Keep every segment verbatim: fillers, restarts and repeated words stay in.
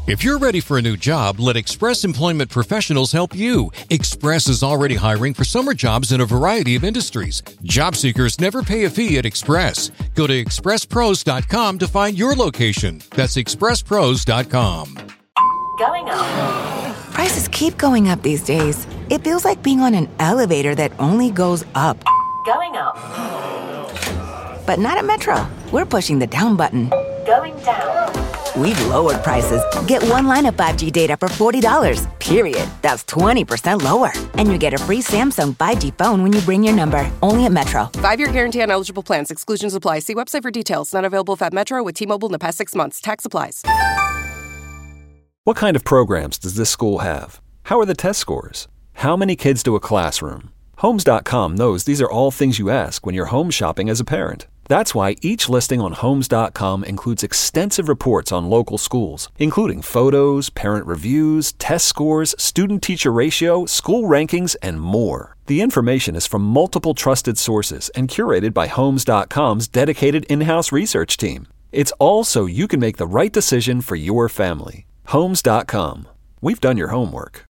If you're ready for a new job, let Express Employment Professionals help you. Express is already hiring for summer jobs in a variety of industries. Job seekers never pay a fee at Express. Go to express pros dot com to find your location. That's express pros dot com. Going up. Prices keep going up these days. It feels like being on an elevator that only goes up. Going up. But not at Metro. We're pushing the down button. Going down. We've lowered prices. Get one line of five G data for forty dollars, period. That's twenty percent lower. And you get a free Samsung five G phone when you bring your number. Only at Metro. Five-year guarantee on eligible plans. Exclusions apply. See website for details. Not available at Metro with T-Mobile in the past six months. Tax applies. What kind of programs does this school have? How are the test scores? How many kids do a classroom? Homes dot com knows these are all things you ask when you're home shopping as a parent. That's why each listing on Homes dot com includes extensive reports on local schools, including photos, parent reviews, test scores, student-teacher ratio, school rankings, and more. The information is from multiple trusted sources and curated by Homes dot com's dedicated in-house research team. It's all so you can make the right decision for your family. Homes dot com. We've done your homework.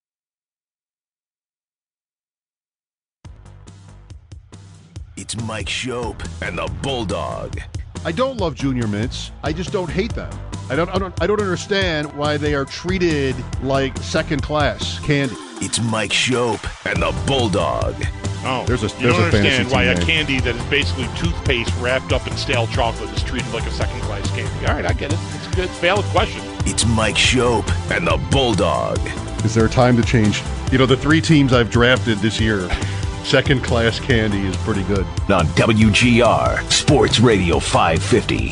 It's Mike Schopp and the Bulldog. I don't love Junior Mints. I just don't hate them. I don't, I don't I don't understand why they are treated like second-class candy. It's Mike Schopp and the Bulldog. Oh, there's a, you there's don't a understand why a name. candy that is basically toothpaste wrapped up in stale chocolate is treated like a second-class candy. All right, I get it. It's a good, it's a valid question. It's Mike Schopp and the Bulldog. Is there a time to change? You know, the three teams I've drafted this year, second-class candy is pretty good. On W G R, Sports Radio five fifty.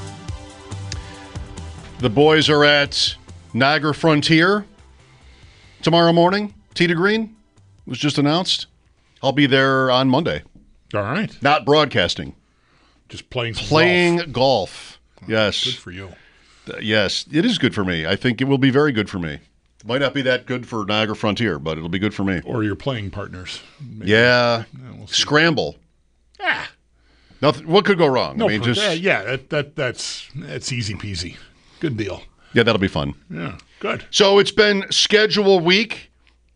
The boys are at Niagara Frontier tomorrow morning. Tee to Green was just announced. I'll be there on Monday. All right. Not broadcasting. Just playing some Playing golf. golf. Yes. Good for you. Uh, yes, it is good for me. I think it will be very good for me. It might not be that good for Niagara Frontier, but it'll be good for me. Or your playing partners. Maybe. Yeah. Yeah, we'll see. Scramble. Ah. Nothing. What could go wrong? No, I mean, per- just yeah, yeah that, that, that's, that's easy peasy. Good deal. yeah, that'll be fun. Yeah, good. So it's been schedule week,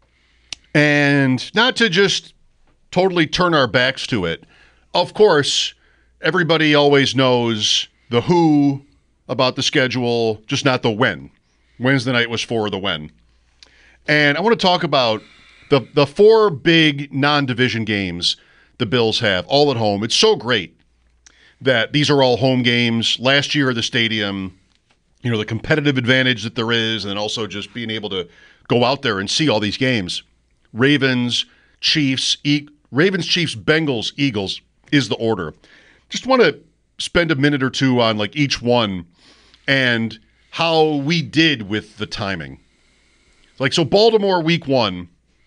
and not to just totally turn our backs to it. Of course, everybody always knows the who about the schedule, just not the when. Wednesday night was for the when. And I want to talk about the the four big non-division games the Bills have, all at home. It's so great that these are all home games. Last year at the stadium, you know, the competitive advantage that there is, and then also just being able to go out there and see all these games. Ravens, Chiefs, e- Ravens, Chiefs, Bengals, Eagles is the order. Just want to spend a minute or two on like each one and how we did with the timing. Like, so Baltimore week one,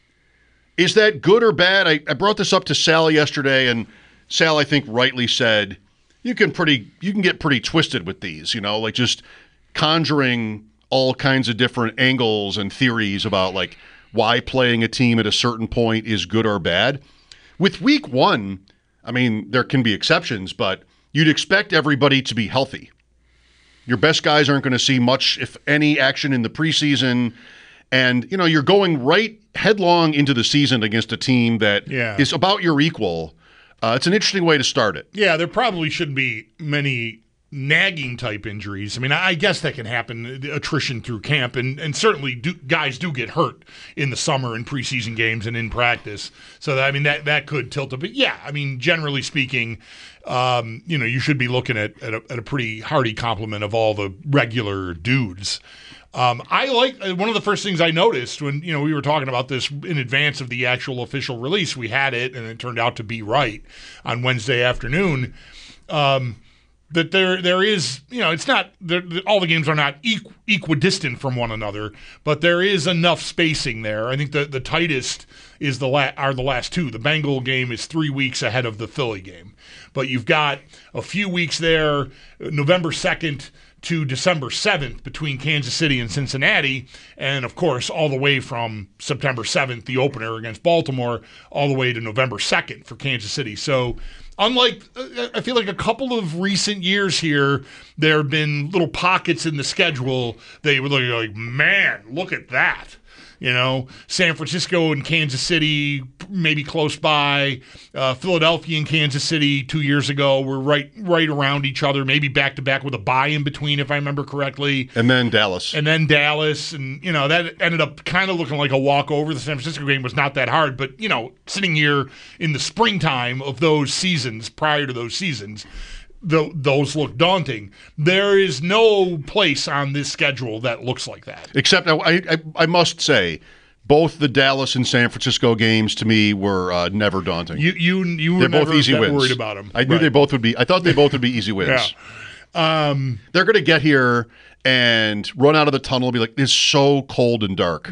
is that good or bad? I, I brought this up to Sal yesterday, and Sal, I think, rightly said, you can pretty you can get pretty twisted with these, you know, like just conjuring all kinds of different angles and theories about like why playing a team at a certain point is good or bad. With week one, I mean, there can be exceptions, but you'd expect everybody to be healthy. Your best guys aren't going to see much, if any, action in the preseason. And, you know, you're going right headlong into the season against a team that Yeah. is about your equal. Uh, it's an interesting way to start it. Yeah, there probably shouldn't be many nagging type injuries. I mean, I guess that can happen, attrition through camp, and, and certainly do, guys do get hurt in the summer in preseason games and in practice. So, that, I mean, that, that could tilt it. But, yeah, I mean, generally speaking, um, you know, you should be looking at, at, a, at a pretty hearty complement of all the regular dudes. Um, I like uh, one of the first things I noticed when, you know, we were talking about this in advance of the actual official release. We had it, and it turned out to be right on Wednesday afternoon. Um, that there there is, you know, it's not, all the games are not equ- equidistant from one another, but there is enough spacing there. I think the, the tightest is the la- are the last two. The Bengal game is three weeks ahead of the Philly game. But you've got a few weeks there, November second to December seventh between Kansas City and Cincinnati, and of course all the way from September seventh, the opener against Baltimore, all the way to November second for Kansas City. So unlike, uh, I feel like a couple of recent years here, there have been little pockets in the schedule. They were looking like, man, look at that. You know, San Francisco and Kansas City, maybe close by. Uh, Philadelphia and Kansas City two years ago were right right around each other, maybe back-to-back with a bye in between, if I remember correctly. And then Dallas. And then Dallas. And, you know, that ended up kind of looking like a walkover. The San Francisco game was not that hard. But, you know, sitting here in the springtime of those seasons, prior to those seasons, The, those look daunting. There is no place on this schedule that looks like that. Except, I, I, I must say, both the Dallas and San Francisco games to me were uh, never daunting. You you you were They're never both easy that wins. worried about them. I knew right. they both would be. I thought they both would be easy wins. Yeah. Um, They're going to get here and run out of the tunnel and be like, "It's so cold and dark."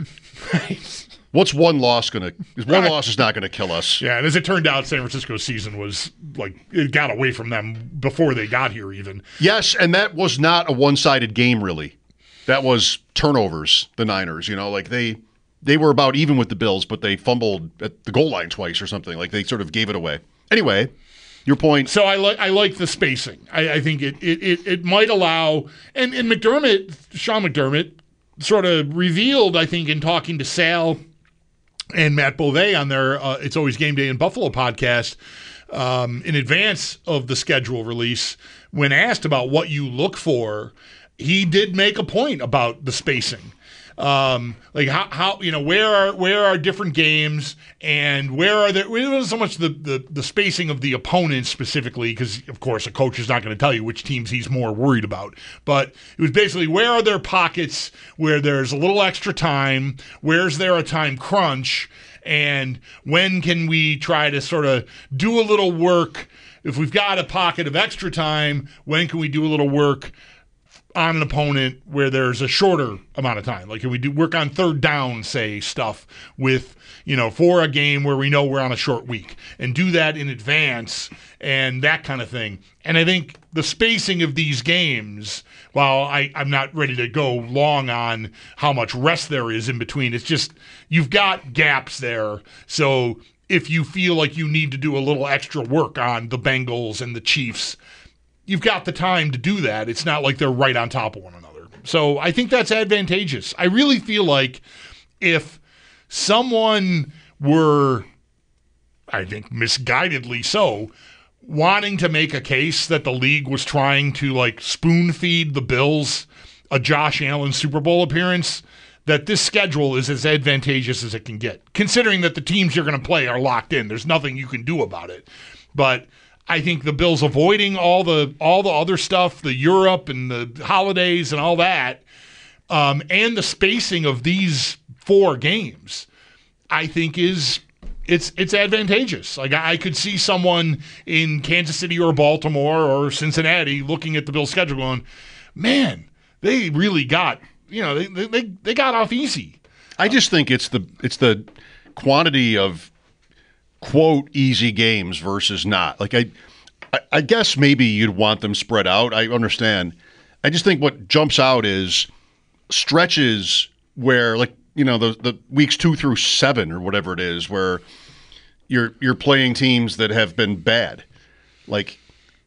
What's one loss going to? One Right. loss is not going to kill us. Yeah, and as it turned out, San Francisco's season was like it got away from them before they got here. Even Yes, and that was not a one-sided game, really. That was turnovers. The Niners, you know, like they they were about even with the Bills, but they fumbled at the goal line twice or something. Like they sort of gave it away. Anyway, your point. so I like I like the spacing. I, I think it, it it it might allow and and McDermott, Sean McDermott, sort of revealed, I think, in talking to Sal and Matt Beauvais on their uh, It's Always Game Day in Buffalo podcast um, in advance of the schedule release, when asked about what you look for, he did make a point about the spacing. Um, like how, how you know where are where are different games and where are there? It wasn't so much the, the, the spacing of the opponents specifically, because of course a coach is not going to tell you which teams he's more worried about. But it was basically where are there pockets where there's a little extra time? Where's there a time crunch? And when can we try to sort of do a little work? If we've got a pocket of extra time, when can we do a little work on an opponent where there's a shorter amount of time? Like, can we do work on third down, say, stuff with, you know, for a game where we know we're on a short week, and do that in advance and that kind of thing. And I think the spacing of these games, while I, I'm not ready to go long on how much rest there is in between, it's just you've got gaps there. So if you feel like you need to do a little extra work on the Bengals and the Chiefs, you've got the time to do that. It's not like they're right on top of one another. So I think that's advantageous. I really feel like if someone were, I think misguidedly so, wanting to make a case that the league was trying to like spoon feed the Bills a Josh Allen Super Bowl appearance, that this schedule is as advantageous as it can get, considering that the teams you're going to play are locked in. There's nothing you can do about it. But I think the Bills avoiding all the all the other stuff, the Europe and the holidays and all that, um, and the spacing of these four games, I think is it's it's advantageous. Like I, I could see someone in Kansas City or Baltimore or Cincinnati looking at the Bills' schedule going, man, they really got you know they they they got off easy. I just think it's the it's the quantity of quote easy games versus not. Like I, I, I guess maybe you'd want them spread out. I understand. I just think what jumps out is stretches where, like you know, the the weeks two through seven or whatever it is, where you're you're playing teams that have been bad. Like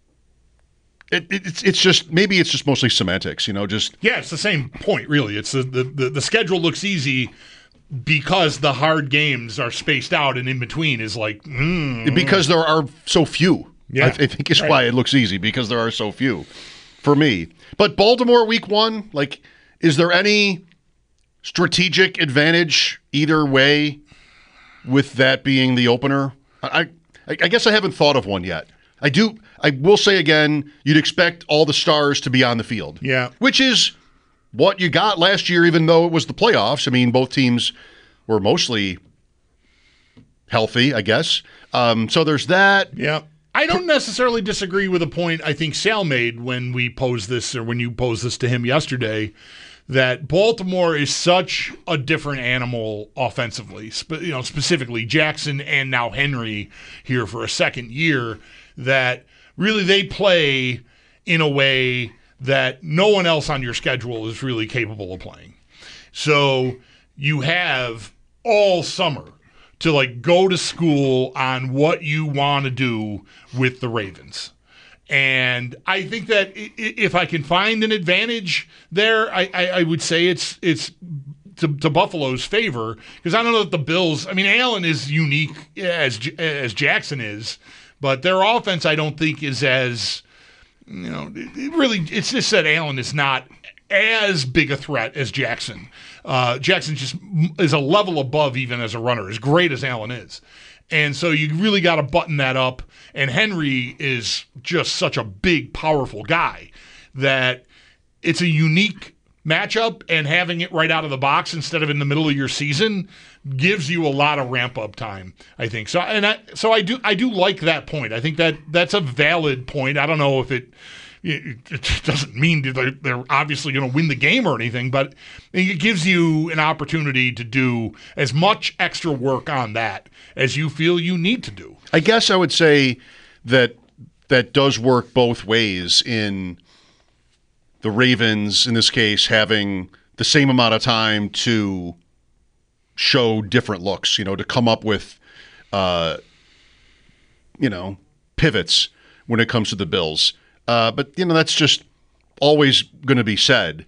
it, it it's it's just maybe it's just mostly semantics. You know, just yeah, it's the same point really. It's the the the, the schedule looks easy because the hard games are spaced out, and in between is like mm. because there are so few. Yeah, I, th- I think it's right. why it looks easy, because there are so few for me. But Baltimore week one, like, is there any strategic advantage either way with that being the opener? I, I, I guess I haven't thought of one yet. I do. I will say again, you'd expect all the stars to be on the field. Yeah, which is what you got last year, even though it was the playoffs. I mean, both teams were mostly healthy, I guess. Um, so there's that. Yeah. I don't necessarily disagree with a point I think Sal made when we posed this, or when you posed this to him yesterday, that Baltimore is such a different animal offensively. Sp- you know, specifically Jackson and now Henry here for a second year, that really they play in a way that no one else on your schedule is really capable of playing. So you have all summer to like go to school on what you want to do with the Ravens. And I think that if I can find an advantage there, I, I, I would say it's it's to, to Buffalo's favor, because I don't know that the Bills. I mean, Allen is unique as as Jackson is, but their offense I don't think is as, you know, it really. It's just that Allen is not as big a threat as Jackson. Uh, Jackson just is a level above even as a runner, as great as Allen is. And so you really got to button that up. And Henry is just such a big, powerful guy that it's a unique matchup, and having it right out of the box instead of in the middle of your season gives you a lot of ramp up time, I think. So and I, so I do I do like that point. I think that that's a valid point. I don't know if it it, it doesn't mean they're, they're obviously going to win the game or anything, but it gives you an opportunity to do as much extra work on that as you feel you need to do. I guess I would say that that does work both ways in the Ravens, in this case, having the same amount of time to show different looks, you know, to come up with, uh, you know, pivots when it comes to the Bills. Uh, but, you know, that's just always going to be said.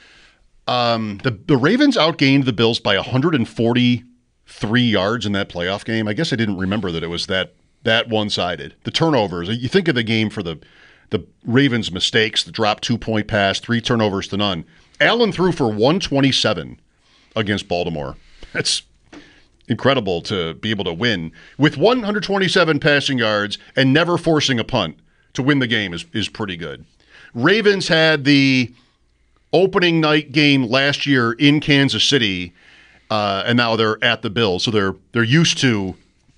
Um, the, the Ravens outgained the Bills by one hundred forty-three yards in that playoff game. I guess I didn't remember that it was that that one-sided. The turnovers, you think of the game for the the Ravens' mistakes, the drop two-point pass, three turnovers to none. Allen threw for one twenty-seven against Baltimore. That's incredible to be able to win with one hundred twenty-seven passing yards and never forcing a punt to win the game is, is pretty good. Ravens had the opening night game last year in Kansas City, uh, and now they're at the Bills, so they're they're used to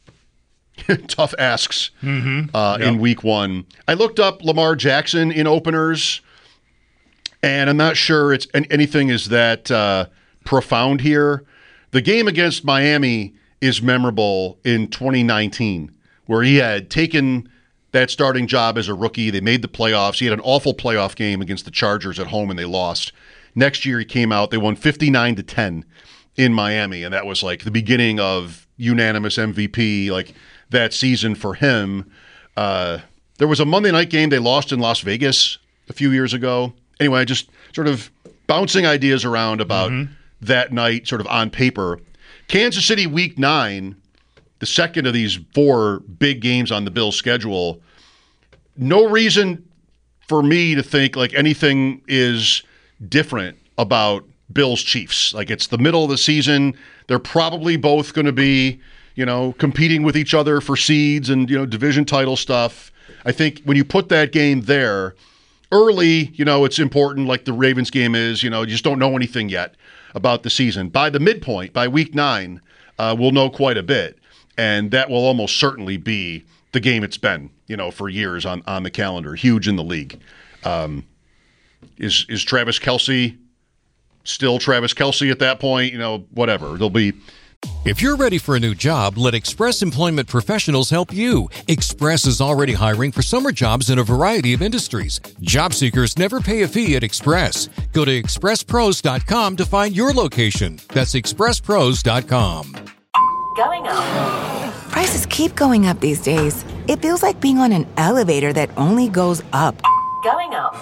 tough asks mm-hmm. uh, yep. in week one. I looked up Lamar Jackson in openers, and I'm not sure it's anything is that uh, profound here. The game against Miami is memorable in twenty nineteen, where he had taken that starting job as a rookie. They made the playoffs. He had an awful playoff game against the Chargers at home, and they lost. Next year he came out. They won fifty-nine to ten in Miami, and that was like the beginning of unanimous M V P, like that season for him. Uh, there was a Monday night game they lost in Las Vegas a few years ago. Anyway, just sort of bouncing ideas around about mm-hmm. that night, sort of on paper. Kansas City week nine, the second of these four big games on the Bills' schedule. No reason for me to think like anything is different about Bills Chiefs. Like, it's the middle of the season. They're probably both going to be, you know, competing with each other for seeds and, you know, division title stuff. I think when you put that game there early, you know, it's important, like the Ravens game is, you know, you just don't know anything yet about the season. By the midpoint, by week nine, uh, we'll know quite a bit. And that will almost certainly be the game it's been, you know, for years on, on the calendar. Huge in the league. Um, is is Travis Kelce still Travis Kelce at that point? You know, whatever. There'll be. If you're ready for a new job, let Express Employment Professionals help you. Express is already hiring for summer jobs in a variety of industries. Job seekers never pay a fee at Express. Go to express pros dot com to find your location. That's express pros dot com. Going up. Prices keep going up these days. It feels like being on an elevator that only goes up. Going up.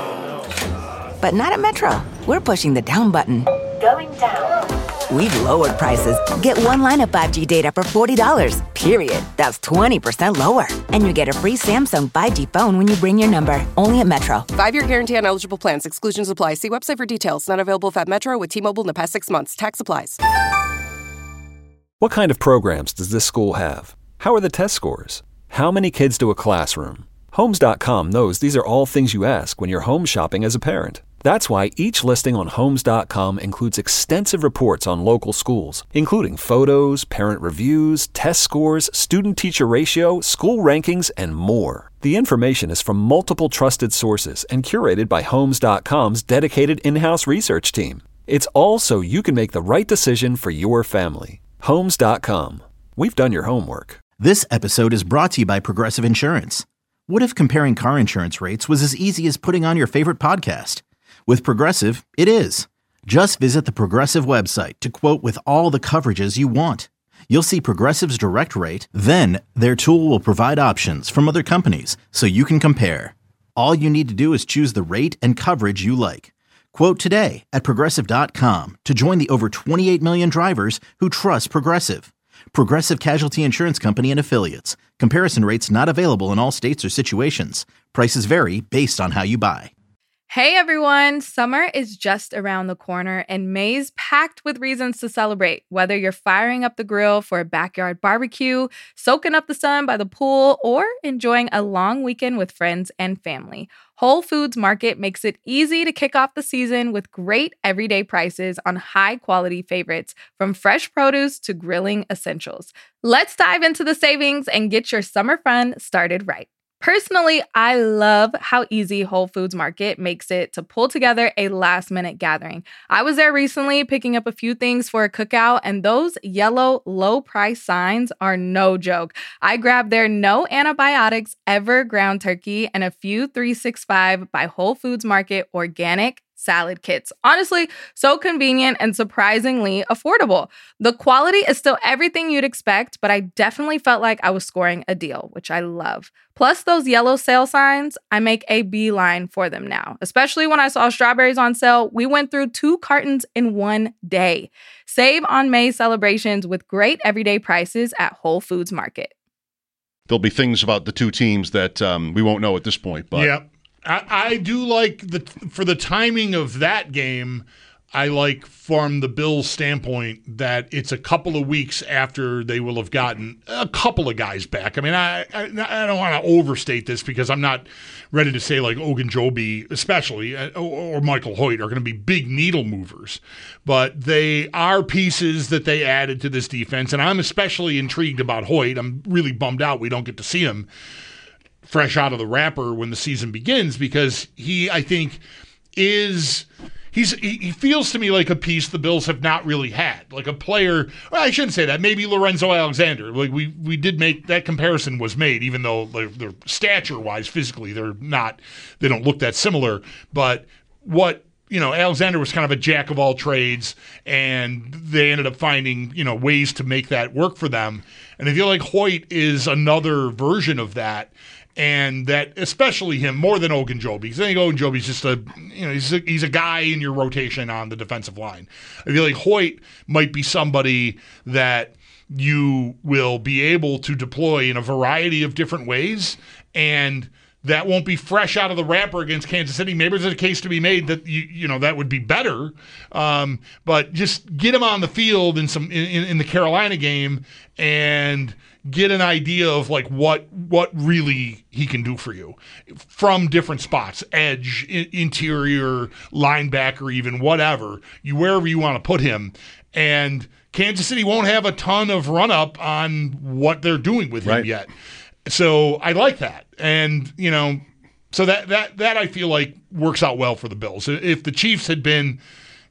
But not at Metro. We're pushing the down button. Going down. We've lowered prices. Get one line of five G data for forty dollars, period. That's twenty percent lower. And you get a free Samsung five G phone when you bring your number. Only at Metro. Five-year guarantee on eligible plans. Exclusions apply. See website for details. Not available at Metro with T-Mobile in the past six months. Tax applies. What kind of programs does this school have? How are the test scores? How many kids do a classroom? Homes dot com knows these are all things you ask when you're home shopping as a parent. That's why each listing on Homes dot com includes extensive reports on local schools, including photos, parent reviews, test scores, student-teacher ratio, school rankings, and more. The information is from multiple trusted sources and curated by Homes dot com's dedicated in-house research team. It's all so you can make the right decision for your family. Homes dot com. We've done your homework. This episode is brought to you by Progressive Insurance. What if comparing car insurance rates was as easy as putting on your favorite podcast? With Progressive, it is. Just visit the Progressive website to quote with all the coverages you want. You'll see Progressive's direct rate, then their tool will provide options from other companies so you can compare. All you need to do is choose the rate and coverage you like. Quote today at Progressive dot com to join the over twenty-eight million drivers who trust Progressive. Progressive Casualty Insurance Company and Affiliates. Comparison rates not available in all states or situations. Prices vary based on how you buy. Hey everyone, summer is just around the corner and May's packed with reasons to celebrate. Whether you're firing up the grill for a backyard barbecue, soaking up the sun by the pool, or enjoying a long weekend with friends and family, Whole Foods Market makes it easy to kick off the season with great everyday prices on high-quality favorites, from fresh produce to grilling essentials. Let's dive into the savings and get your summer fun started right. Personally, I love how easy Whole Foods Market makes it to pull together a last-minute gathering. I was there recently picking up a few things for a cookout, and those yellow low-price signs are no joke. I grabbed their no antibiotics ever ground turkey and a few three sixty-five by Whole Foods Market organic salad kits. Honestly, so convenient and surprisingly affordable. The quality is still everything you'd expect, but I definitely felt like I was scoring a deal, which I love. Plus those yellow sale signs, I make a beeline for them now. Especially when I saw strawberries on sale, we went through two cartons in one day. Save on May celebrations with great everyday prices at Whole Foods Market. There'll be things about the two teams that um, we won't know at this point. But yeah. I, I do like the for the timing of that game. I like from the Bills' standpoint that it's a couple of weeks after they will have gotten a couple of guys back. I mean, I I, I don't want to overstate this because I'm not ready to say like Ogunjobi, especially, or, or Michael Hoyt are going to be big needle movers, but they are pieces that they added to this defense, and I'm especially intrigued about Hoyt. I'm really bummed out we don't get to see him fresh out of the wrapper when the season begins, because he, I think, is he's he, he feels to me like a piece the Bills have not really had, like a player. Well, I shouldn't say that. Maybe Lorenzo Alexander. Like we we did make that comparison was made, even though they're, they're stature wise, physically, they're not. They don't look that similar. But what you know, Alexander was kind of a jack of all trades, and they ended up finding you know ways to make that work for them. And I feel like Hoyt is another version of that. And that, especially him, more than Ogunjobi. Because I think Ogunjobi's just a, you know, he's a, he's a guy in your rotation on the defensive line. I feel like Hoyt might be somebody that you will be able to deploy in a variety of different ways, and that won't be fresh out of the wrapper against Kansas City. Maybe there's a case to be made that you you know that would be better, um, but just get him on the field in some in, in the Carolina game and get an idea of like what what really he can do for you from different spots, edge, I- interior, linebacker, even whatever, you wherever you want to put him. And Kansas City won't have a ton of run up on what they're doing with right. him yet. So I like that. And, you know, so that that that I feel like works out well for the Bills. If the Chiefs had been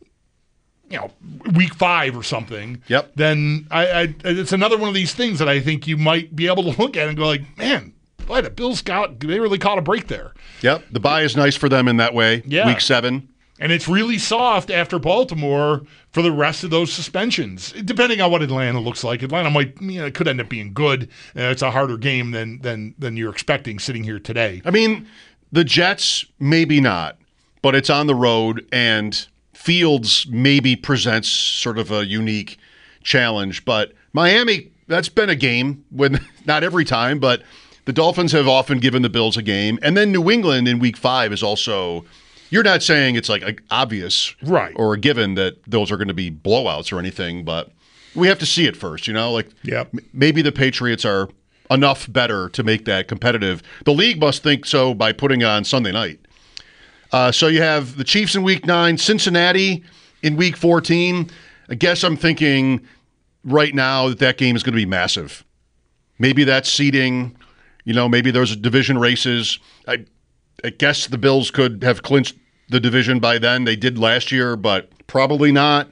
you know, week five or something, yep. then I, I it's another one of these things that I think you might be able to look at and go like, man, boy, the Bills got they really caught a break there. Yep, the bye is nice for them in that way. Yeah. Week seven. And it's really soft after Baltimore for the rest of those suspensions, depending on what Atlanta looks like. Atlanta might, you know, it could end up being good. Uh, it's a harder game than than than you're expecting sitting here today. I mean, the Jets, maybe not, but it's on the road, and Fields maybe presents sort of a unique challenge. But Miami, that's been a game when not every time, but the Dolphins have often given the Bills a game. And then New England in week five is also, you're not saying it's like obvious right. or a given that those are going to be blowouts or anything, but we have to see it first, you know? Like yep. m- maybe the Patriots are enough better to make that competitive. The league must think so by putting it on Sunday night. Uh, so you have the Chiefs in week nine, Cincinnati in week fourteen. I guess I'm thinking right now that that game is going to be massive. Maybe that's seeding. You know, maybe there's division races. I, I guess the Bills could have clinched the division by then. They did last year, but probably not.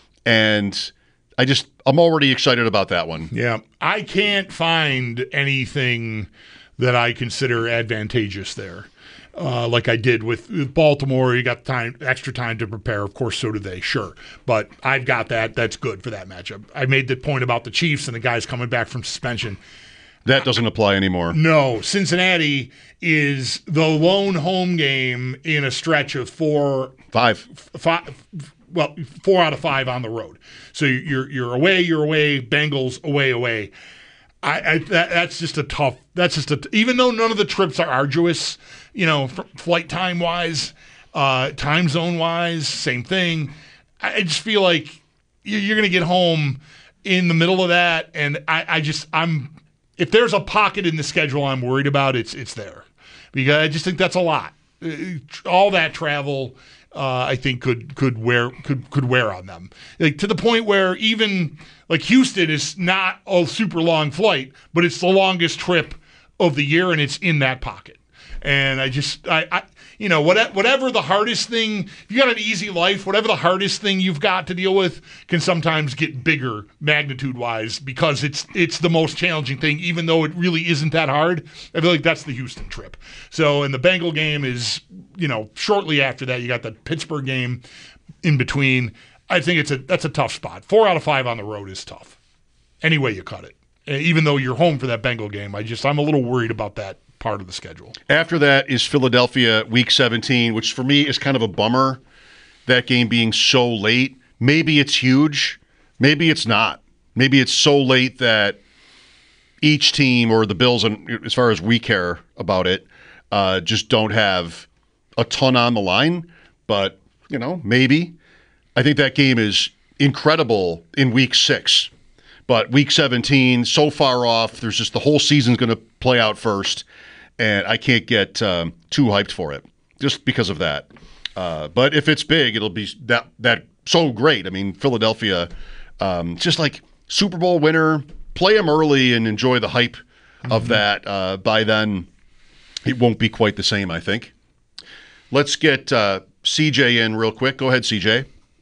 And I just, I'm already excited about that one. Yeah. I can't find anything that I consider advantageous there. uh, like I did with, with Baltimore. You got time, extra time to prepare. Of course, so do they, sure. But I've got that. That's good for that matchup. I made the point about the Chiefs and the guys coming back from suspension. That doesn't apply anymore. No, Cincinnati is the lone home game in a stretch of four, five, five, well, four out of five on the road. So you're you're away, you're away, Bengals away, away. I, I that, that's just a tough. That's just a even though none of the trips are arduous, you know, f- flight time wise, uh, time zone wise, same thing. I just feel like you're going to get home in the middle of that, and I, I just I'm. If there's a pocket in the schedule I'm worried about, it's it's there. Because I just think that's a lot. All that travel, uh, I think, could could wear could could wear on them. Like to the point where even like Houston is not a super long flight, but it's the longest trip of the year, and it's in that pocket. And I just I, I you know, whatever, whatever the hardest thing, if you got an easy life, whatever the hardest thing you've got to deal with can sometimes get bigger magnitude-wise because it's it's the most challenging thing, even though it really isn't that hard. I feel like that's the Houston trip. So, and the Bengal game is, you know, shortly after that, you got the Pittsburgh game in between. I think it's a that's a tough spot. Four out of five on the road is tough. Any way you cut it. Even though you're home for that Bengal game, I just, I'm a little worried about that part of the schedule. After that is Philadelphia week seventeen, which for me is kind of a bummer, that game being so late. Maybe it's huge. Maybe it's not. Maybe it's so late that each team or the Bills, as far as we care about it, uh, just don't have a ton on the line. But, you know, maybe. I think that game is incredible in week six. But week seventeen, so far off, there's just the whole season's going to play out first, and I can't get um, too hyped for it just because of that. Uh, but if it's big, it'll be that that so great. I mean, Philadelphia, um, just like Super Bowl winner, play them early and enjoy the hype mm-hmm. of that. Uh, by then, it won't be quite the same, I think. Let's get uh, C J in real quick. Go ahead, C J.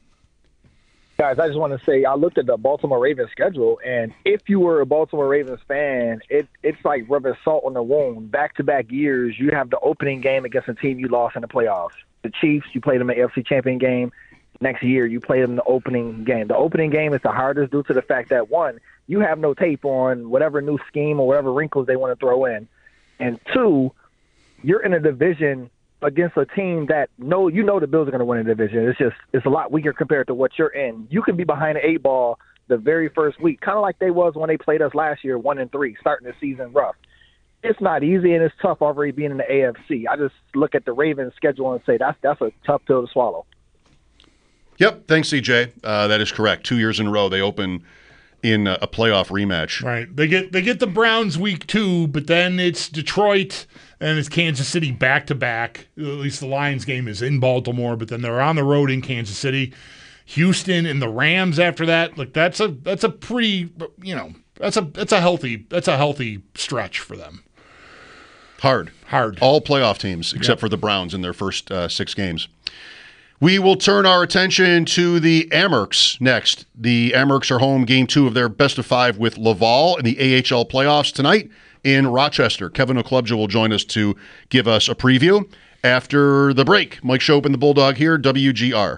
Guys, I just want to say I looked at the Baltimore Ravens schedule, and if you were a Baltimore Ravens fan, it it's like rubbing salt on the wound. Back-to-back years, you have the opening game against a team you lost in the playoffs. The Chiefs, you played them in the A F C Champion game. Next year, you played them in the opening game. The opening game is the hardest due to the fact that, one, you have no tape on whatever new scheme or whatever wrinkles they want to throw in. And two, you're in a division against a team that no, you know the Bills are going to win a division. It's just it's a lot weaker compared to what you're in. You can be behind the eight ball the very first week, kind of like they was when they played us last year, one and three, starting the season rough. It's not easy and it's tough already being in the A F C. I just look at the Ravens schedule and say that's that's a tough pill to swallow. Yep, thanks, C J. Uh, that is correct. Two years in a row, they open in a playoff rematch. Right. They get they get the Browns week two, but then it's Detroit and it's Kansas City back to back. At least the Lions game is in Baltimore, but then they're on the road in Kansas City. Houston and the Rams after that. Look, that's a that's a pretty you know that's a that's a healthy that's a healthy stretch for them. Hard, hard. All playoff teams except yep. for the Browns in their first uh, six games. We will turn our attention to the Amerks next. The Amerks are home game two of their best of five with Laval in the A H L playoffs tonight in Rochester. Kevin O'Klubja will join us to give us a preview after the break. Mike Schopp and the Bulldog here, W G R.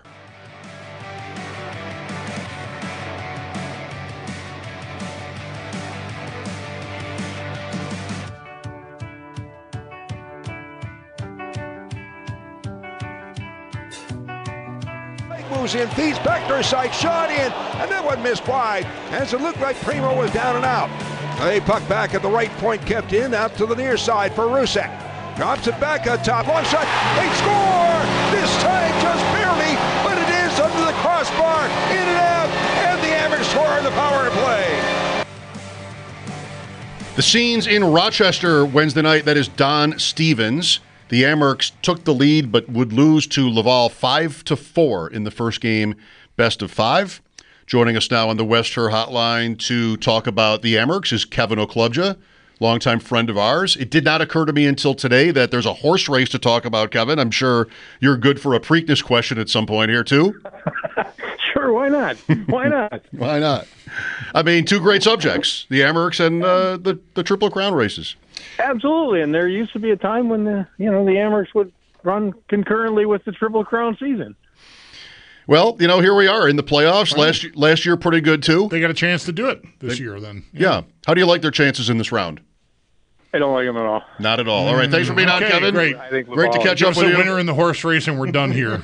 Moves in, feeds back to her side, shot in, and that one missed wide, as it looked like Primo was down and out. A puck back at the right point, kept in, out to the near side for Rusek. Drops it back on top, long shot, they score! This time just barely, but it is under the crossbar, in and out, and the Amerks score on the power play. The scenes in Rochester Wednesday night, that is Don Stevens. The Amerks took the lead but would lose to Laval five to four in the first game, best of five. Joining us now on the West Her Hotline to talk about the Amerks is Kevin O'Klubja, longtime friend of ours. It did not occur to me until today that there's a horse race to talk about, Kevin. I'm sure you're good for a Preakness question at some point here, too. Sure, why not? Why not? Why not? I mean, two great subjects, the Amerks and uh, the, the Triple Crown races. Absolutely, and there used to be a time when the you know the Amherst would run concurrently with the Triple Crown season. Well, you know, here we are in the playoffs. Right. Last last year, pretty good too. They got a chance to do it this they, year, then. Yeah. yeah. How do you like their chances in this round? I don't like them at all. Not at all. All right, thanks for being okay, on, Kevin. Great, I think great to catch Give up us with a you. Winner in the horse race, and we're done here.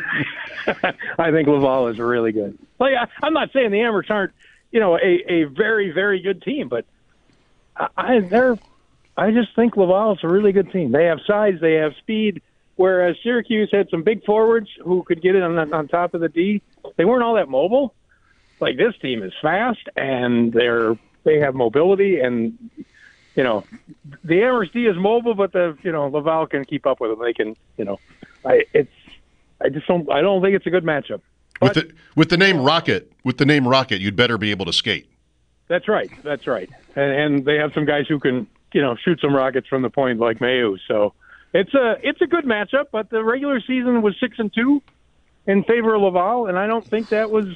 I think Laval is really good. Like I, I'm not saying the Amherst aren't, you know, a, a very very good team, but I, I they're. I just think Laval is a really good team. They have size, they have speed. Whereas Syracuse had some big forwards who could get it on on top of the D. They weren't all that mobile. Like this team is fast and they're they have mobility and. You know, the Amherst D is mobile, but the you know Laval can keep up with them. They can, you know, I it's I just don't I don't think it's a good matchup. But, with the with the name Rocket, with the name Rocket, you'd better be able to skate. That's right, that's right, and, and they have some guys who can you know shoot some rockets from the point like Mayu. So it's a it's a good matchup. But the regular season was six and two in favor of Laval, and I don't think that was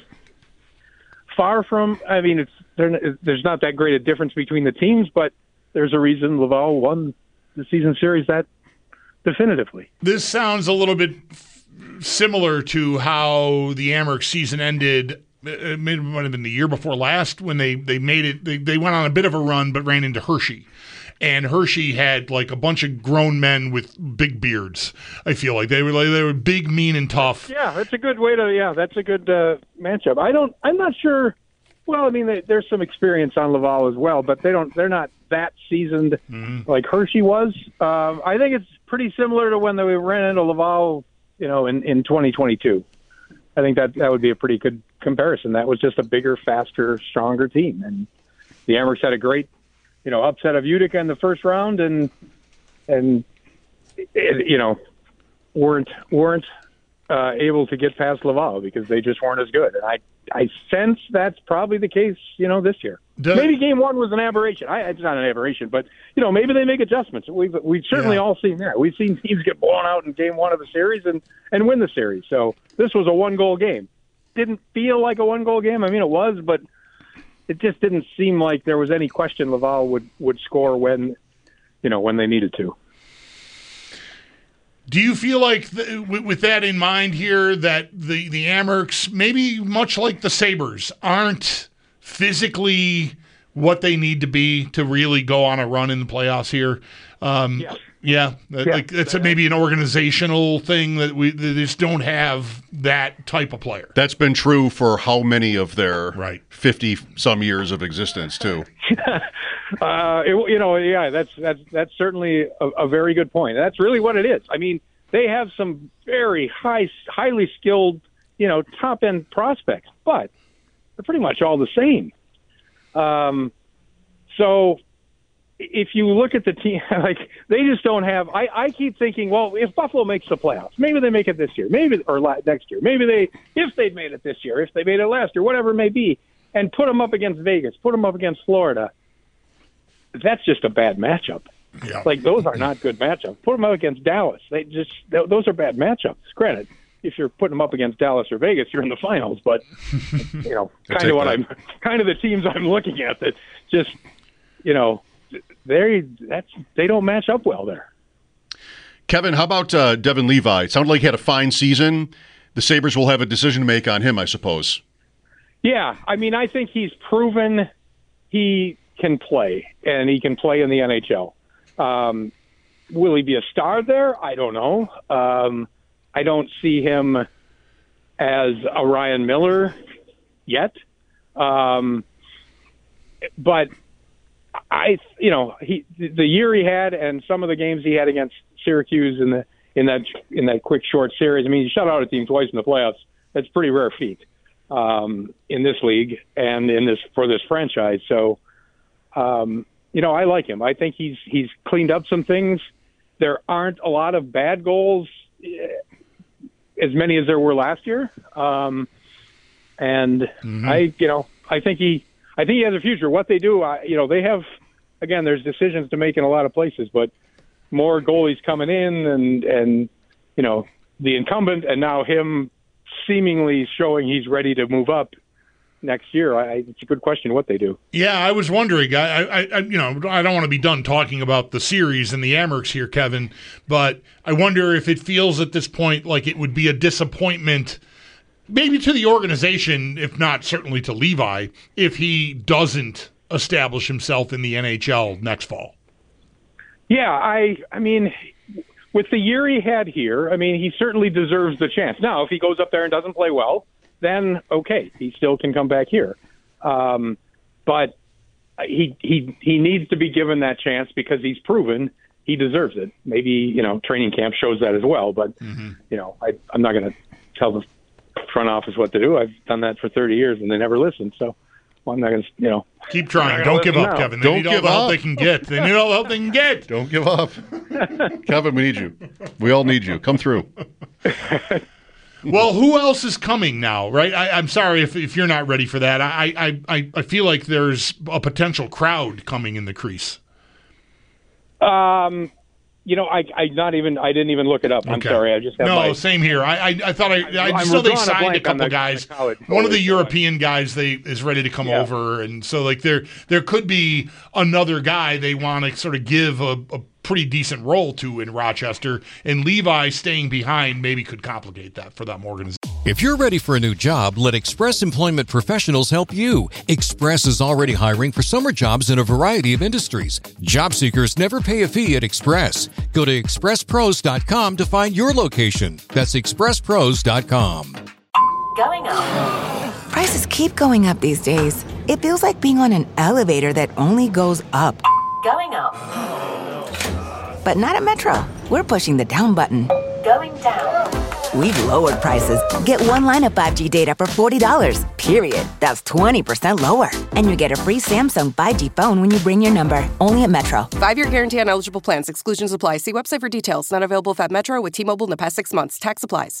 far from. I mean, it's there, there's not that great a difference between the teams, but there's a reason Laval won the season series that definitively. This sounds a little bit f- similar to how the Amherst season ended. It might have been the year before last when they, they made it. They, they went on a bit of a run, but ran into Hershey. And Hershey had like a bunch of grown men with big beards. I feel like they were like they were big, mean, and tough. Yeah, that's a good way to. Yeah, that's a good uh, matchup. I don't. I'm not sure. Well, I mean, they, there's some experience on Laval as well, but they don't. They're not that seasoned mm-hmm. like Hershey was. Um, I think it's pretty similar to when they ran into Laval, you know, in, in twenty twenty-two. I think that that would be a pretty good comparison. That was just a bigger, faster, stronger team, and the Amherst had a great, you know, upset of Utica in the first round, and and you know, weren't weren't uh, able to get past Laval because they just weren't as good. And I. I sense that's probably the case, you know, this year. Does, maybe game one was an aberration. I, it's not an aberration, but, you know, maybe they make adjustments. We've we've certainly yeah. all seen that. We've seen teams get blown out in game one of the series and, and win the series. So this was a one-goal game. Didn't feel like a one-goal game. I mean, it was, but it just didn't seem like there was any question Laval would, would score when, you know, when they needed to. Do you feel like, the, with that in mind here, that the, the Amherst, maybe much like the Sabres, aren't physically what they need to be to really go on a run in the playoffs here? Um, yeah. Yeah, yeah. Like it's a, maybe an organizational thing that we they just don't have that type of player. That's been true for how many of their right. fifty-some years of existence, too? Uh, it, you know, yeah, that's that's that's certainly a, a very good point. That's really what it is. I mean, they have some very high, highly skilled, you know, top end prospects, but they're pretty much all the same. Um, so if you look at the team, like they just don't have. I, I keep thinking, well, if Buffalo makes the playoffs, maybe they make it this year, maybe or next year, maybe they if they'd made it this year, if they made it last year, whatever it may be, and put them up against Vegas, put them up against Florida. That's just a bad matchup. Yeah. Like, those are not good matchups. Put them up against Dallas. They just th- Those are bad matchups. Granted, if you're putting them up against Dallas or Vegas, you're in the finals. But, you know, kind of what that. I'm kind of the teams I'm looking at that just, you know, they that's they don't match up well there. Kevin, how about uh, Devin Levi? It sounded like he had a fine season. The Sabres will have a decision to make on him, I suppose. Yeah, I mean, I think he's proven he can play, and he can play in the N H L. Um, will he be a star there? I don't know. Um, I don't see him as a Ryan Miller yet. Um, but I, you know, he the year he had and some of the games he had against Syracuse in the in that in that quick short series. I mean, he shut out a team twice in the playoffs. That's a pretty rare feat um, in this league and in this for this franchise. So. Um, you know, I like him. I think he's he's cleaned up some things. There aren't a lot of bad goals, as many as there were last year. Um, and mm-hmm. I, you know, I think he, I think he has a future. What they do, I, you know, they have, again, there's decisions to make in a lot of places, but more goalies coming in, and and you know, the incumbent, and now him seemingly showing he's ready to move up. next year. I, it's a good question what they do. Yeah, I was wondering. I, I, I, you know, I don't want to be done talking about the series and the Amerks here, Kevin, but I wonder if it feels at this point like it would be a disappointment, maybe to the organization, if not certainly to Levi, if he doesn't establish himself in the N H L next fall. Yeah, I, I mean, with the year he had here, I mean, he certainly deserves the chance. Now, if he goes up there and doesn't play well, then okay, he still can come back here. Um, but he he he needs to be given that chance because he's proven he deserves it. Maybe, you know, training camp shows that as well. But, mm-hmm. you know, I, I'm not going to tell the front office what to do. I've done that for thirty years, and they never listened. So well, I'm not going to, you know. Keep trying. Don't give up, now. Kevin. They Don't need all the help up. they can get. They need all the help they can get. Don't give up. Kevin, we need you. We all need you. Come through. Well, who else is coming now, right? I, I'm sorry if, if you're not ready for that. I, I, I feel like there's a potential crowd coming in the crease. Um, you know, I, I not even I didn't even look it up. I'm okay. sorry. I just have no. my, same here. I, I, I thought I, I saw they signed a couple the, guys. The One of the European guys they is ready to come yeah. over, and so like there there could be another guy they want to sort of give a, a pretty decent role to in Rochester, and Levi staying behind maybe could complicate that for them organization. If you're ready for a new job, let Express Employment Professionals help you. Express is already hiring for summer jobs in a variety of industries. Job seekers never pay a fee at Express. Go to express pros dot com to find your location. That's express pros dot com. Going up. Prices keep going up these days. It feels like being on an elevator that only goes up. Going up. But not at Metro. We're pushing the down button. Going down. We've lowered prices. Get one line of five G data for forty dollars, period. That's twenty percent lower. And you get a free Samsung five G phone when you bring your number. Only at Metro. Five-year guarantee on eligible plans. Exclusions apply. See website for details. Not available if at Metro with T-Mobile in the past six months. Tax applies.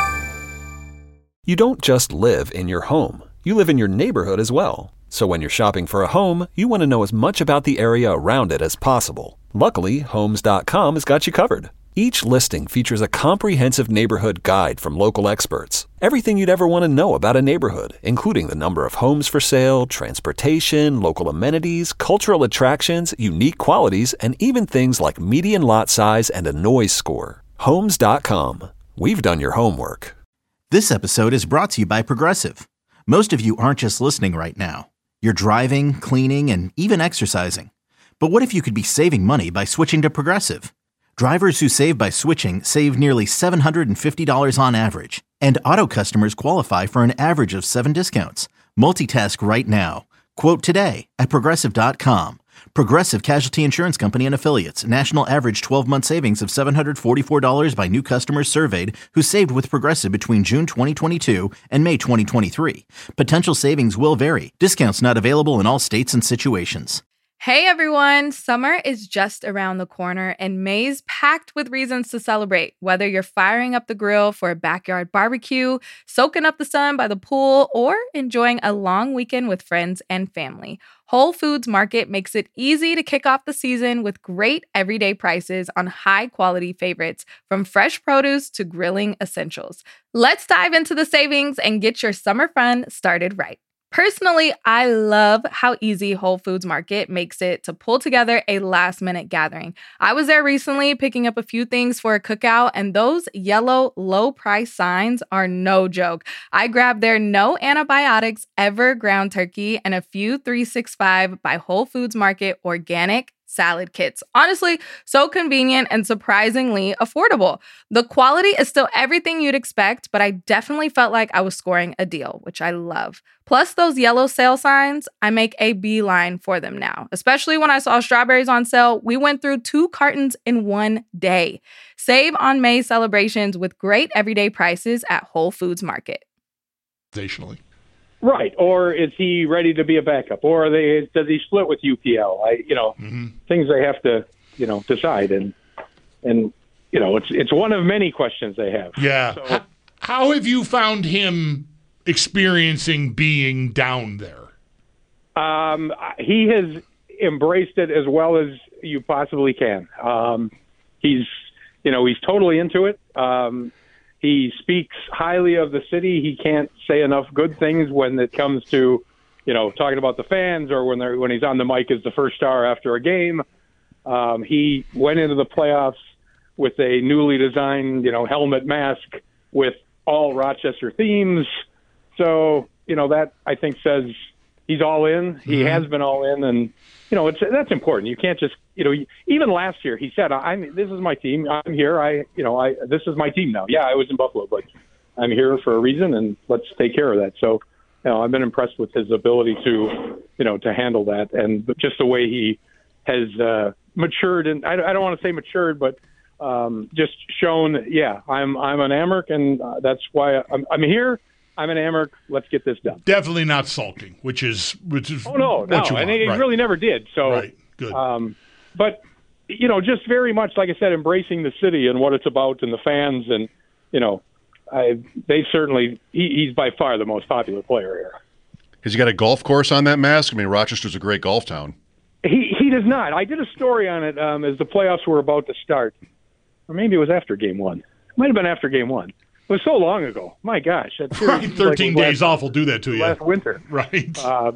You don't just live in your home. You live in your neighborhood as well. So when you're shopping for a home, you want to know as much about the area around it as possible. Luckily, Homes dot com has got you covered. Each listing features a comprehensive neighborhood guide from local experts. Everything you'd ever want to know about a neighborhood, including the number of homes for sale, transportation, local amenities, cultural attractions, unique qualities, and even things like median lot size and a noise score. Homes dot com. We've done your homework. This episode is brought to you by Progressive. Most of you aren't just listening right now. You're driving, cleaning, and even exercising. But what if you could be saving money by switching to Progressive? Drivers who save by switching save nearly seven hundred fifty dollars on average. And auto customers qualify for an average of seven discounts. Multitask right now. Quote today at Progressive dot com. Progressive Casualty Insurance Company and Affiliates. National average twelve-month savings of seven hundred forty-four dollars by new customers surveyed who saved with Progressive between June twenty twenty-two and May twenty twenty-three. Potential savings will vary. Discounts not available in all states and situations. Hey everyone, summer is just around the corner and May's packed with reasons to celebrate. Whether you're firing up the grill for a backyard barbecue, soaking up the sun by the pool, or enjoying a long weekend with friends and family, Whole Foods Market makes it easy to kick off the season with great everyday prices on high-quality favorites, from fresh produce to grilling essentials. Let's dive into the savings and get your summer fun started right. Personally, I love how easy Whole Foods Market makes it to pull together a last-minute gathering. I was there recently picking up a few things for a cookout, and those yellow low-price signs are no joke. I grabbed their no antibiotics ever ground turkey and a few three sixty-five by Whole Foods Market organic salad kits. Honestly, so convenient and surprisingly affordable. The quality is still everything you'd expect, but I definitely felt like I was scoring a deal, which I love. Plus those yellow sale signs, I make a beeline for them now. Especially when I saw strawberries on sale, we went through two cartons in one day. Save on May celebrations with great everyday prices at Whole Foods Market. Stationally. Right, or is he ready to be a backup, or are they, does he split with U P L? I, you know, mm-hmm. things they have to, you know, decide, and and you know, it's it's one of many questions they have. Yeah. So, how, how have you found him experiencing being down there? Um, he has embraced it as well as you possibly can. Um, he's, you know, he's totally into it. Um, He speaks highly of the city. He can't say enough good things when it comes to, you know, talking about the fans or when they're when he's on the mic as the first star after a game. Um, he went into the playoffs with a newly designed, you know, helmet mask with all Rochester themes. So, you know, that I think says he's all in. He mm-hmm. has been all in, and you know, it's that's important. You can't just, you know, even last year he said, "I'm this is my team. I'm here. I, you know, I this is my team now. Yeah, I was in Buffalo, but I'm here for a reason, and let's take care of that." So, you know, I've been impressed with his ability to, you know, to handle that, and just the way he has uh, matured. And I, I don't want to say matured, but um, just shown. Yeah, I'm I'm an Amherst, and uh, that's why I'm, I'm here. I'm an Amherst. Let's get this done. Definitely not sulking, which is which is. Oh no, no, and he right. really never did. So, right, good. Um, but you know, just very much like I said, embracing the city and what it's about, and the fans, and you know, I they certainly he, he's by far the most popular player here. Has he got a golf course on that mask? I mean, Rochester's a great golf town. He he does not. I did a story on it um, as the playoffs were about to start, or maybe it was after game one. It might have been after game one. It was so long ago. My gosh. That right, thirteen like days last, off will do that to you. Last winter. Right. Uh,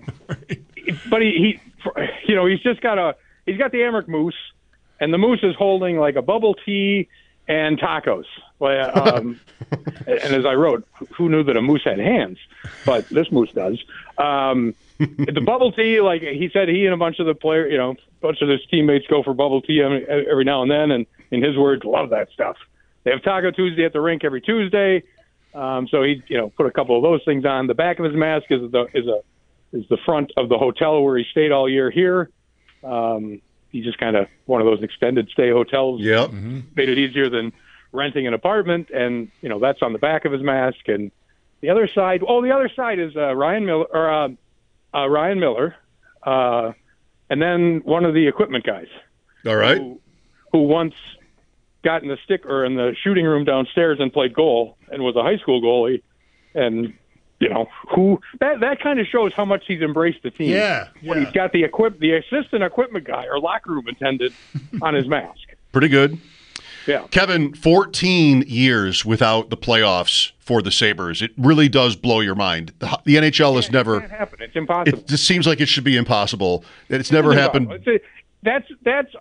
but he, he, you know, he's just got a, he's got the Amherst Moose, and the Moose is holding like a bubble tea and tacos. Um, and as I wrote, who knew that a moose had hands? But this moose does. Um, the bubble tea, like he said, he and a bunch of the players, you know, a bunch of his teammates go for bubble tea every, every now and then, and in his words, love that stuff. They have Taco Tuesday at the rink every Tuesday, um, so he, you know, put a couple of those things on. The back of his mask is the is a is the front of the hotel where he stayed all year here. Um, he just kind of one of those extended stay hotels. Yep. Mm-hmm. Made it easier than renting an apartment, and you know that's on the back of his mask. And the other side, oh, the other side is uh, Ryan Miller or uh, uh, Ryan Miller, uh, and then one of the equipment guys. All right. Who, who once got in the stick or in the shooting room downstairs and played goal and was a high school goalie, and you know who that that kind of shows how much he's embraced the team. Yeah, yeah. When he's got the equip the assistant equipment guy or locker room attendant on his mask. Pretty good. Yeah, Kevin, fourteen years without the playoffs for the Sabres. It really does blow your mind. The, the N H L yeah, has never. It can't happen. It's impossible. It just seems like it should be impossible. It's never it's happened. It's a, that's that's.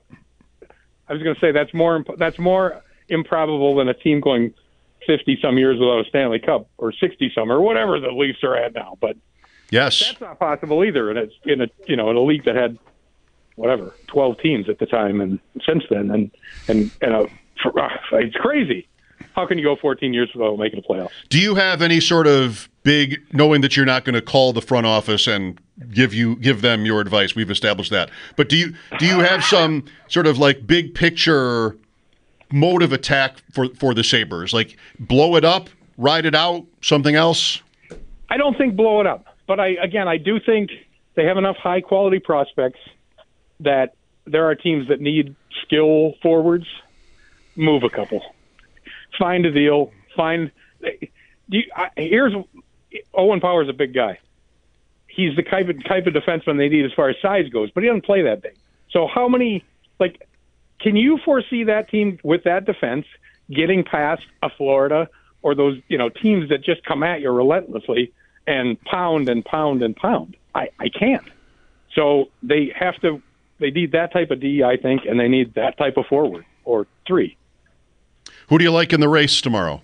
I was going to say that's more that's more improbable than a team going fifty some years without a Stanley Cup, or sixty some, or whatever the Leafs are at now. But yes, that's not possible either. And it's in a you know in a league that had whatever twelve teams at the time, and since then, and and and a, it's crazy. How can you go fourteen years without making the playoffs? Do you have any sort of big, knowing that you're not going to call the front office and give you give them your advice? We've established that. But do you do you have some sort of like big picture mode of attack for for the Sabres? Like blow it up, ride it out, something else? I don't think blow it up. But I again, I do think they have enough high quality prospects that there are teams that need skill forwards. Move a couple. Find a deal. Find. Do you, I, here's Owen Power's a big guy. He's the type of type of defenseman they need as far as size goes, but he doesn't play that big. So how many? Like, can you foresee that team with that defense getting past a Florida or those you know teams that just come at you relentlessly and pound and pound and pound? I, I can't. So they have to. They need that type of D, I think, and they need that type of forward or three. Who do you like in the race tomorrow?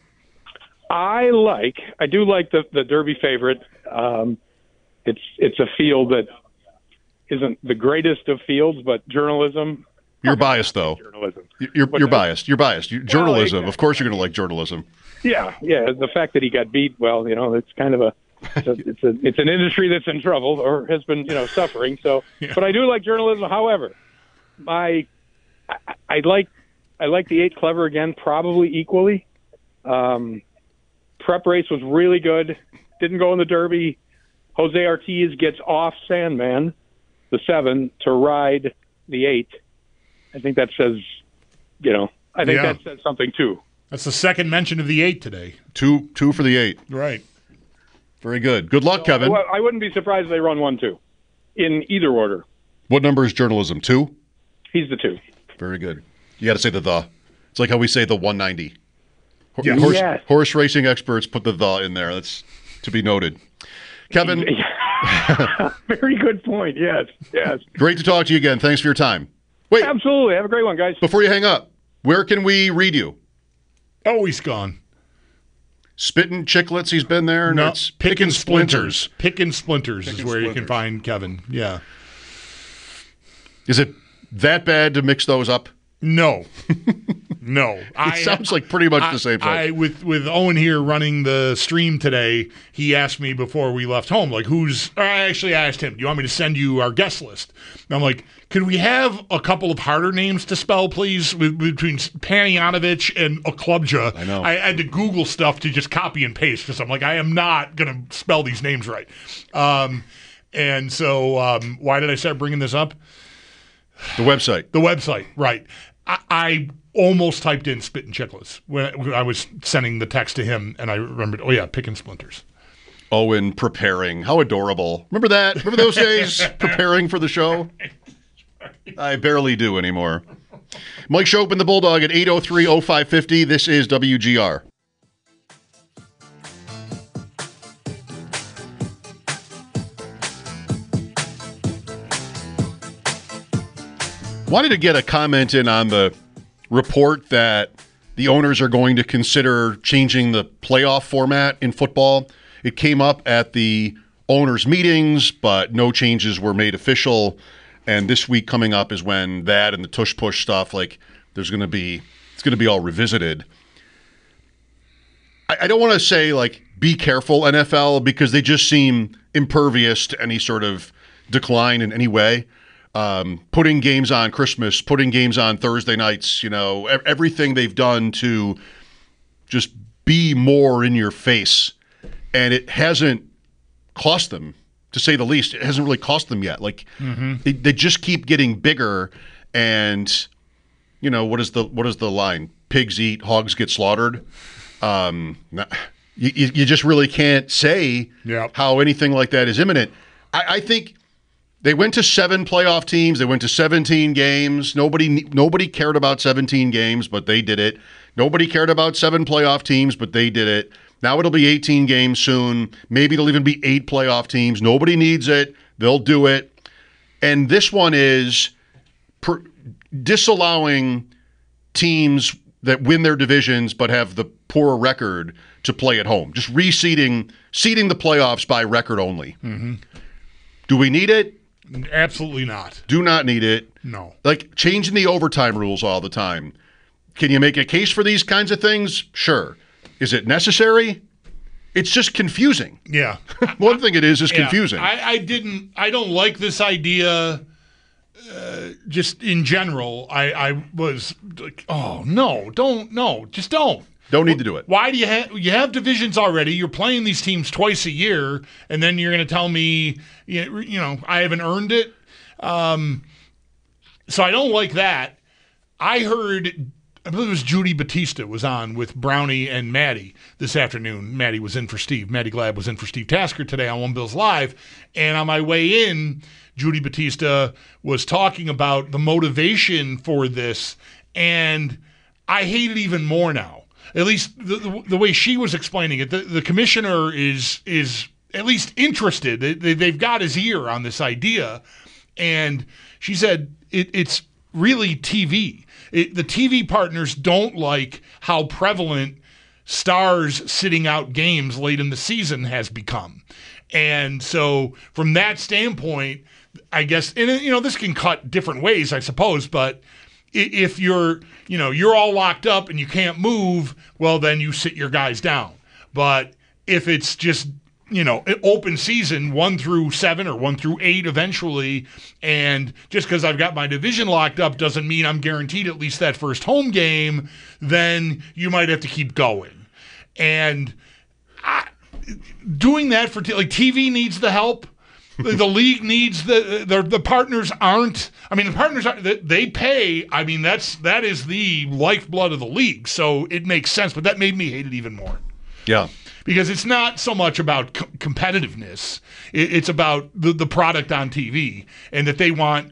I like, I do like the, the Derby favorite. Um, it's it's a field that isn't the greatest of fields, but journalism. You're biased, though. Journalism. You're you're biased. You're biased. You're, journalism. Well, exactly. Of course, you're going to like journalism. Yeah, yeah. The fact that he got beat, well, you know, it's kind of a it's a, it's, a, it's an industry that's in trouble or has been, you know, suffering. So, yeah. But I do like journalism. However, my I, I like. I like the eight clever again, probably equally. Um, prep race was really good. Didn't go in the Derby. Jose Ortiz gets off Sandman, the seven, to ride the eight. I think that says, you know, I think yeah. that says something too. That's the second mention of the eight today. Two, two for the eight. Right. Very good. Good luck, so, Kevin. Well, I wouldn't be surprised if they run one, two, in either order. What number is journalism? Two? He's the two. Very good. You got to say the the. It's like how we say the one ninety. Yes. Horse, Yes. horse racing experts put the the in there. That's to be noted. Kevin. Very good point. Yes, yes. Great to talk to you again. Thanks for your time. Wait. Absolutely. Have a great one, guys. Before you hang up, where can we read you? Oh, he's gone. Spittin' Chicklets, he's been there. No, it's Pickin' Splinters. Pickin' Splinters Pickin' is where Splinters. you can find Kevin. Yeah. Is it that bad to mix those up? No. No. It I, sounds like pretty much I, the same thing. I, with, with Owen here running the stream today, he asked me before we left home, like, who's, or I actually asked him, do you want me to send you our guest list? And I'm like, could we have a couple of harder names to spell, please, with, between Panayotovich and Oklubja? I know. I had to Google stuff to just copy and paste because I'm like, I am not going to spell these names right. Um, and so um, why did I start bringing this up? The website. The website, right. I, I almost typed in Spittin' Chicklets when, when I was sending the text to him, and I remembered, oh, yeah, Pickin' Splinters. Owen preparing. How adorable. Remember that? Remember those days? Preparing for the show? I barely do anymore. Mike Shope and the Bulldog at eight oh three oh five fifty. This is W G R. Wanted to get a comment in on the report that the owners are going to consider changing the playoff format in football. It came up at the owners' meetings, but no changes were made official. And this week coming up is when that and the tush push stuff, like there's going to be, it's going to be all revisited. I, I don't want to say like be careful N F L because they just seem impervious to any sort of decline in any way. Um, putting games on Christmas, putting games on Thursday nights, you know, e- everything they've done to just be more in your face. And it hasn't cost them, to say the least. It hasn't really cost them yet. Like Mm-hmm. they, they just keep getting bigger. And, you know, what is the what is the line? Pigs eat, hogs get slaughtered. Um, you, you just really can't say Yep. how anything like that is imminent. I, I think they went to seven playoff teams. They went to seventeen games. Nobody nobody cared about seventeen games, but they did it. Nobody cared about seven playoff teams, but they did it. Now it'll be eighteen games soon. Maybe it'll even be eight playoff teams. Nobody needs it. They'll do it. And this one is per, disallowing teams that win their divisions but have the poorer record to play at home. Just reseeding, seeding the playoffs by record only. Mm-hmm. Do we need it? Absolutely not. Do not need it. No. Like changing the overtime rules all the time. Can you make a case for these kinds of things? Sure. Is it necessary? It's just confusing. Yeah. One thing it is is Yeah. confusing. I, I didn't, I don't like this idea uh, just in general. I, I was like, oh, no, don't, no, just don't. Don't need to do it. Why do you have you have divisions already? You're playing these teams twice a year, and then you're going to tell me, you you know, I haven't earned it. Um, so I don't like that. I heard, I believe it was Judy Batista was on with Brownie and Maddie this afternoon. Maddie was in for Steve. Maddie Glad was in for Steve Tasker today on One Bills Live. And on my way in, Judy Batista was talking about the motivation for this, and I hate it even more now. At least the, the, the way she was explaining it, the, the commissioner is is at least interested. They, they, they've got his ear on this idea. And she said it, it's really T V. It, the T V partners don't like how prevalent stars sitting out games late in the season has become. And so from that standpoint, I guess, and you know, this can cut different ways, I suppose, but if you're, you know, you're all locked up and you can't move, well, then you sit your guys down. But if it's just, you know, open season, one through seven or one through eight eventually, and just because I've got my division locked up doesn't mean I'm guaranteed at least that first home game, then you might have to keep going. And I, doing that for, t- like, T V needs the help. The league needs the, the the partners aren't. I mean, the partners are, they pay. I mean, that's that is the lifeblood of the league. So it makes sense. But that made me hate it even more. Yeah, because it's not so much about co- competitiveness. It, it's about the the product on T V, and that they want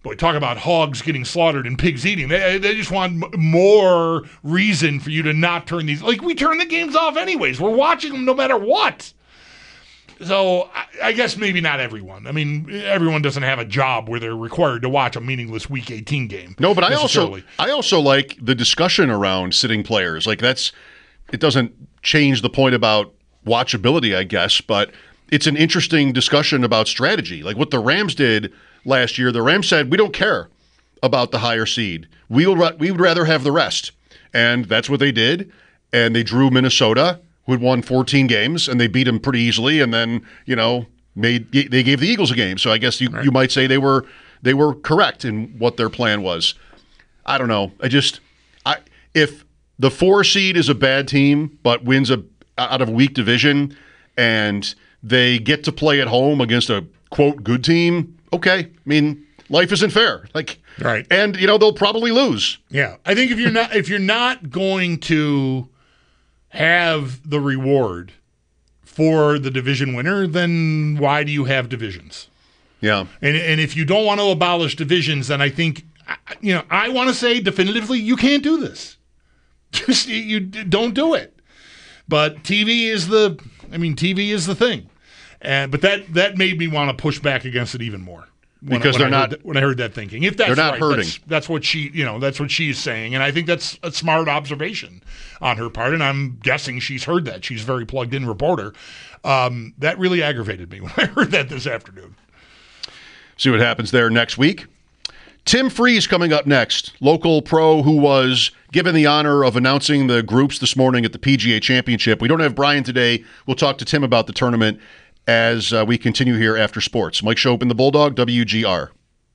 boy, talk about hogs getting slaughtered and pigs eating. They, they just want m- more reason for you to not turn these. Like, we turn the games off anyways. We're watching them no matter what. So I, I guess maybe not everyone. I mean, everyone doesn't have a job where they're required to watch a meaningless Week eighteen game. No, but I also I also like the discussion around sitting players. Like, that's it doesn't change the point about watchability, I guess, but it's an interesting discussion about strategy. Like what the Rams did last year, the Rams said, we don't care about the higher seed. We will, we would rather have the rest. And that's what they did. And they drew Minnesota, who had won fourteen games, and they beat them pretty easily. And then, you know, made they gave the Eagles a game. So I guess you, right. you might say they were they were correct in what their plan was. I don't know. I just I if the four seed is a bad team but wins a out of a weak division and they get to play at home against a quote good team, okay. I mean, life isn't fair. Like, right. And you know they'll probably lose. Yeah, I think if you're not if you're not going to have the reward for the division winner, then why do you have divisions? Yeah, and and if you don't want to abolish divisions, then I think you know I want to say definitively you can't do this. Just you, you don't do it. But T V is the, I mean, T V is the thing, and but that that made me want to push back against it even more when, because when they're I not that, when I heard that thinking. If that's they're not right, hurting. That's, that's what she, you know, that's what she's saying, and I think that's a smart observation on her part. And I'm guessing she's heard that. She's a very plugged in reporter. Um, that really aggravated me when I heard that this afternoon. See what happens there next week. Tim Freeze coming up next, local pro who was given the honor of announcing the groups this morning at the P G A Championship. We don't have Brian today. We'll talk to Tim about the tournament as uh, we continue here after sports. Mike Shope and the Bulldog, W G R.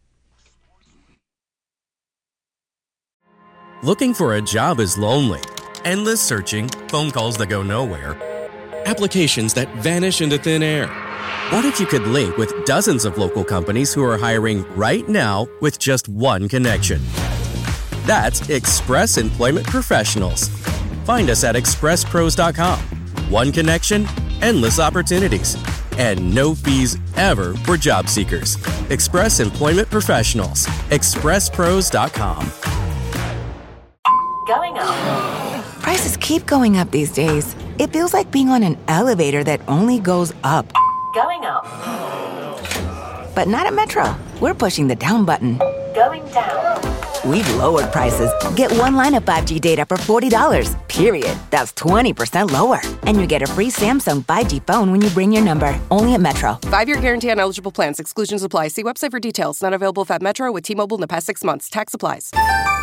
Looking for a job is lonely. Endless searching, phone calls that go nowhere, applications that vanish into thin air. What if you could link with dozens of local companies who are hiring right now with just one connection? That's Express Employment Professionals. Find us at express pros dot com. One connection, endless opportunities, and no fees ever for job seekers. Express Employment Professionals. express pros dot com. Going up. Prices keep going up these days. It feels like being on an elevator that only goes up. Going up. But not at Metro. We're pushing the down button. Going down. We've lowered prices. Get one line of five G data for forty dollars, period. That's twenty percent lower. And you get a free Samsung five G phone when you bring your number. Only at Metro. Five-year guarantee on eligible plans. Exclusions apply. See website for details. Not available at Metro with T-Mobile in the past six months. Tax applies.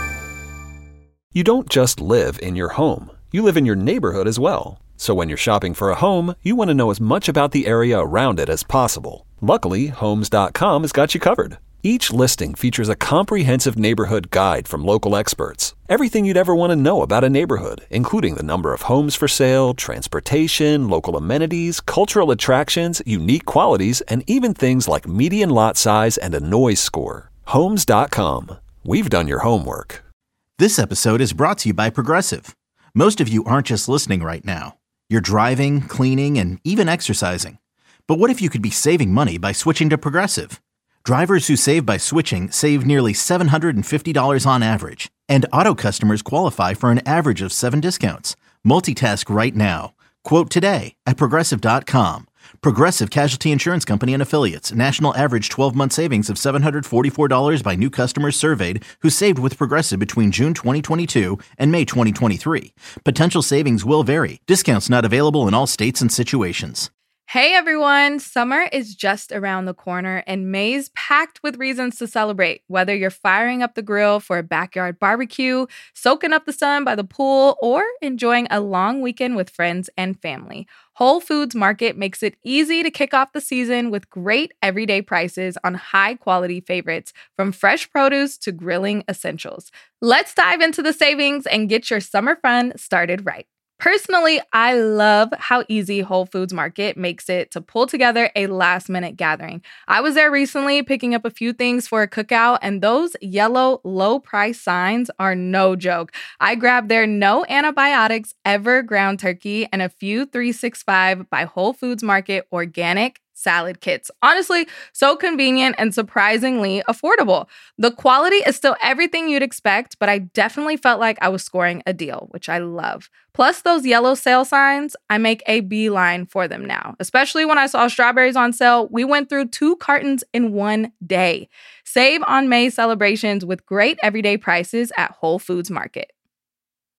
You don't just live in your home. You live in your neighborhood as well. So when you're shopping for a home, you want to know as much about the area around it as possible. Luckily, Homes dot com has got you covered. Each listing features a comprehensive neighborhood guide from local experts. Everything you'd ever want to know about a neighborhood, including the number of homes for sale, transportation, local amenities, cultural attractions, unique qualities, and even things like median lot size and a noise score. Homes dot com. We've done your homework. This episode is brought to you by Progressive. Most of you aren't just listening right now. You're driving, cleaning, and even exercising. But what if you could be saving money by switching to Progressive? Drivers who save by switching save nearly seven hundred fifty dollars on average. And auto customers qualify for an average of seven discounts. Multitask right now. Quote today at Progressive dot com. Progressive Casualty Insurance Company and Affiliates. National average twelve-month savings of seven hundred forty-four dollars by new customers surveyed who saved with Progressive between June twenty twenty-two and May twenty twenty-three. Potential savings will vary. Discounts not available in all states and situations. Hey everyone, summer is just around the corner and May's packed with reasons to celebrate. Whether you're firing up the grill for a backyard barbecue, soaking up the sun by the pool, or enjoying a long weekend with friends and family, Whole Foods Market makes it easy to kick off the season with great everyday prices on high-quality favorites, from fresh produce to grilling essentials. Let's dive into the savings and get your summer fun started right. Personally, I love how easy Whole Foods Market makes it to pull together a last-minute gathering. I was there recently picking up a few things for a cookout, and those yellow low-price signs are no joke. I grabbed their no antibiotics ever ground turkey and a few three sixty-five by Whole Foods Market organic salad kits. Honestly, so convenient and surprisingly affordable. The quality is still everything you'd expect, but I definitely felt like I was scoring a deal, which I love. Plus those yellow sale signs, I make a beeline for them now. Especially when I saw strawberries on sale, we went through two cartons in one day. Save on May celebrations with great everyday prices at Whole Foods Market.